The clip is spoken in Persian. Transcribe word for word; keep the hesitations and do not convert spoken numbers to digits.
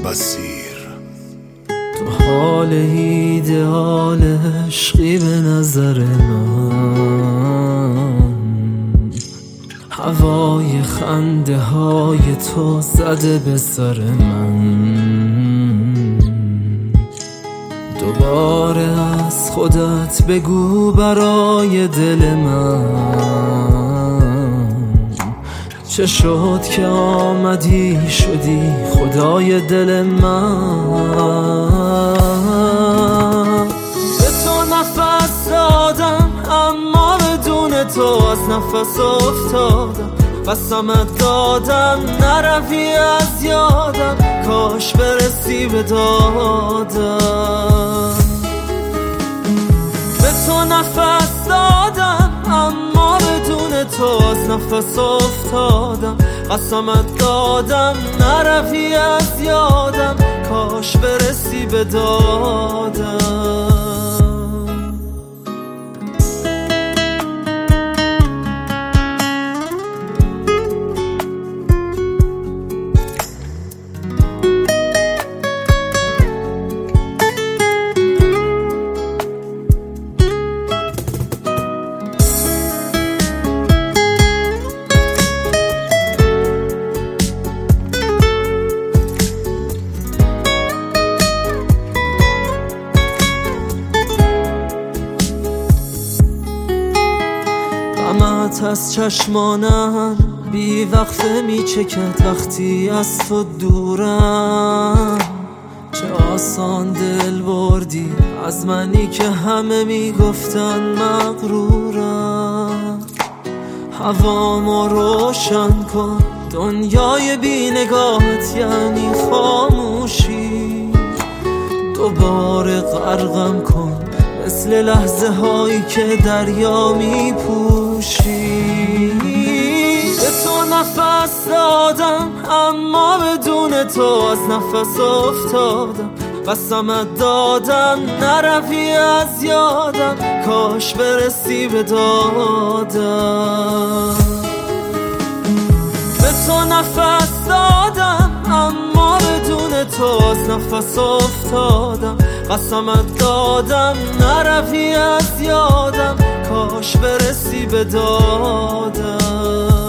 بصیر. تو حال ایدئال عشقی به نظر من، هوای خنده های تو زده به سر من. دوباره از خودت بگو برای دل من، چه شد که آمدی شدی خدای دل من. به تو نفس دادم اما بدون تو از نفس افتادم، قسمت دادم نروی از یادم، کاش برسی به دادم. به تو نفس دادم اما بدون تو از نفس افتادم، قسمت دادم نروی از یادم، کاش برسی به دادم. غمت از چشمانم بی وقفه می چکد وقتی از تو دورم. چه آسان دل بردی از منی که همه می گفتن مغرورم. هوامو روشن کن، دنیای بی نگاهت یعنی خاموشی. دوباره غرقم کن مثل لحظه هایی که دریا می پوشی. به تو نفس دادم اما بدون تو از نفس افتادم، قسمت دادم نروی از یادم، کاش برسی به دادم. به تو نفس دادم اما بدون تو از نفس افتادم، قسمت دادم نروی از یادم، کاش برسی به دادم.